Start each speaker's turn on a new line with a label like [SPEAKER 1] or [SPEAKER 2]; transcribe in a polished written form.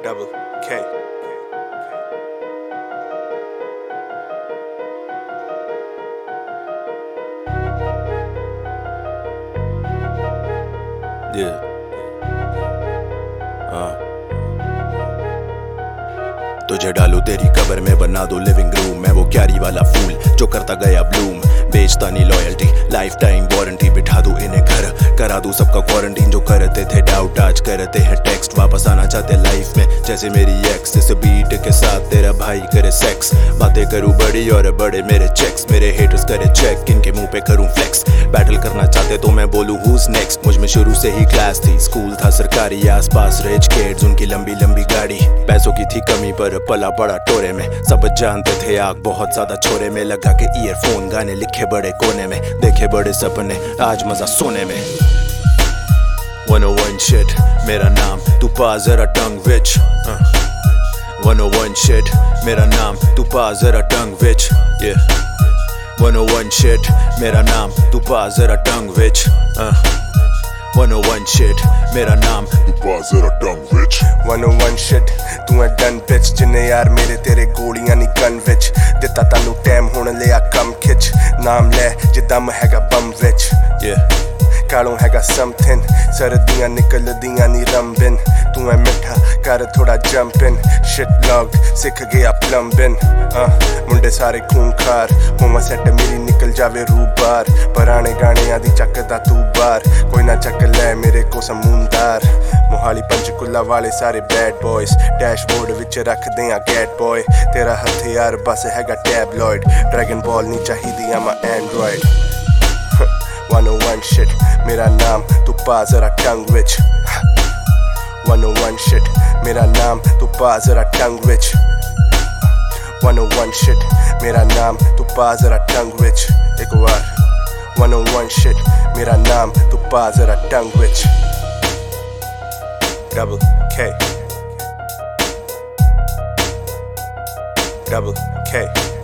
[SPEAKER 1] Double K. Yeah. तुझे डालू तेरी कब्र में, बना दो लिविंग रूम। मैं वो क्यारी वाला फूल जो करता गया ब्लूम, बेचता नहीं लॉयल्टी, लाइफ टाइम वारंटी। बिठा दूं इन्हें घर, करा दूं सबका क्वारंटीन। जो करते थे डाउट आज करते हैं टेक्स्ट, वापस आना चाहते लाइफ में जैसे मेरी एक्स। इस बीट के साथ तेरा भाई करे सेक्स, बातें करूं बड़ी और बड़े मेरे चेक्स। मेरे हेटर्स करे चेक, इनके मुंह पे करूं फ्लेक्स। बैटल करना चाहते तो मैं बोलूं हुज नेक्स्ट। मुझ में शुरू से ही क्लास थी, स्कूल था सरकारी, आसपास रिच किड्स, उनकी लंबी लंबी गाड़ी। पैसों की थी कमी पर पला बड़ा टोरे में, सब जानते थे आग बहुत ज्यादा छोरे में। लगा के ईयरफोन, गाने लिखे बड़े कोने में, देखे बड़े सपने, आज मजा सोने में। 101 shit मेरा नाम, तू पा जरा टंग विच। 101 shit मेरा नाम, तू पा जरा टंग विच। 101 shit मेरा नाम, तू पा जरा टंग विच। 101 shit मेरा नाम, तू पा जरा टंग विच।
[SPEAKER 2] 101 shit तू है डन पिच, जिन्ने यार मेरे तेरे गोलियां नी गन विच। दिता तानू टाइम हुण लिया कम खिच, नाम ले जे दम हैगा बम विच। कालों हैगा समथिंग, सर्दियां निकलदियां नी रंबिन। तू है मिठा कर थोड़ा जंपिन, शिट लॉग सिख गया प्लम्बिन। मुंडे सारे खूंखार, होवा सेट मेरी निकल जावे रूह बार। पुराने गाने आदि चकदा तू बार, कोई ना चक ले मेरे को समूंदार। मोहाली पंचकुला वाले सारे बैड बॉयज, डैशबोर्ड विच रखदे आ गैट बॉय। तेरा हथियार बस हैगा टैबलॉइड, ड्रैगन बॉल नी चाहिदी आमा एंड्रॉइड। 101 shit मेरा नाम, तू पा जरा टंग विच। 101 shit मेरा नाम, तू पा जरा टंग विच। 101 shit मेरा नाम, तू पा जरा टंग विच। एक बार 101 shit मेरा नाम, तू पा जरा टंग विच।
[SPEAKER 1] Double K. Double K.